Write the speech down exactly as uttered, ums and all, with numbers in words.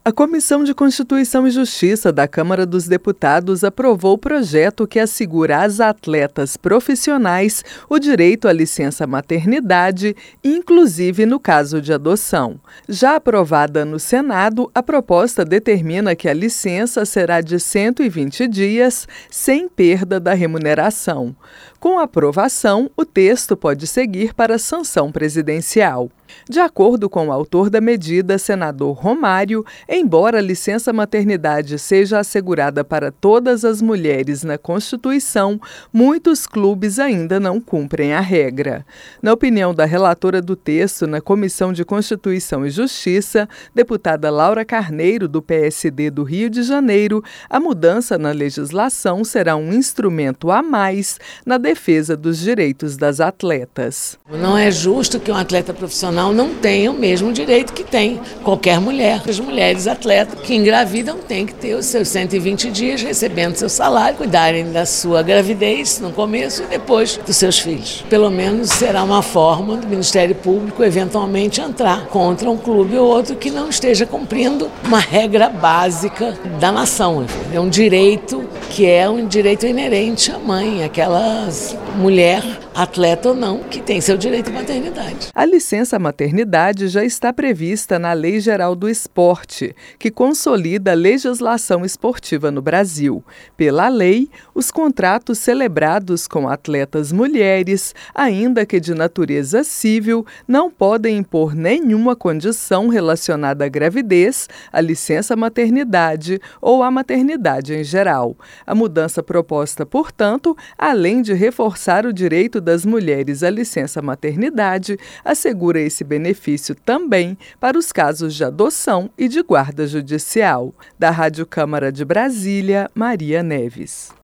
A Comissão de Constituição e Justiça da Câmara dos Deputados aprovou o projeto que assegura às atletas profissionais o direito à licença maternidade, inclusive no caso de adoção. Já aprovada no Senado, a proposta determina que a licença será de cento e vinte dias, sem perda da remuneração. Com a aprovação, o texto pode seguir para a sanção presidencial. De acordo com o autor da medida, senador Romário, embora a licença maternidade seja assegurada para todas as mulheres na Constituição, muitos clubes ainda não cumprem a regra. Na opinião da relatora do texto na Comissão de Constituição e Justiça, deputada Laura Carneiro, do P S D do Rio de Janeiro, a mudança na legislação será um instrumento a mais na defesa dos direitos das atletas. Não é justo que um atleta profissional não tenha o mesmo direito que tem qualquer mulher. As mulheres atletas que engravidam têm que ter os seus cento e vinte dias recebendo seu salário, cuidarem da sua gravidez no começo e depois dos seus filhos. Pelo menos será uma forma do Ministério Público eventualmente entrar contra um clube ou outro que não esteja cumprindo uma regra básica da nação. É um direito que é um direito inerente à mãe, aquela mulher, atleta ou não, que tem seu direito à maternidade. A licença maternidade já está prevista na Lei Geral do Esporte, que consolida a legislação esportiva no Brasil. Pela lei, os contratos celebrados com atletas mulheres, ainda que de natureza civil, não podem impor nenhuma condição relacionada à gravidez, à licença maternidade ou à maternidade em geral. A mudança proposta, portanto, além de reforçar o direito das mulheres à licença maternidade, assegura esse benefício também para os casos de adoção e de guarda judicial. Da Rádio Câmara de Brasília, Maria Neves.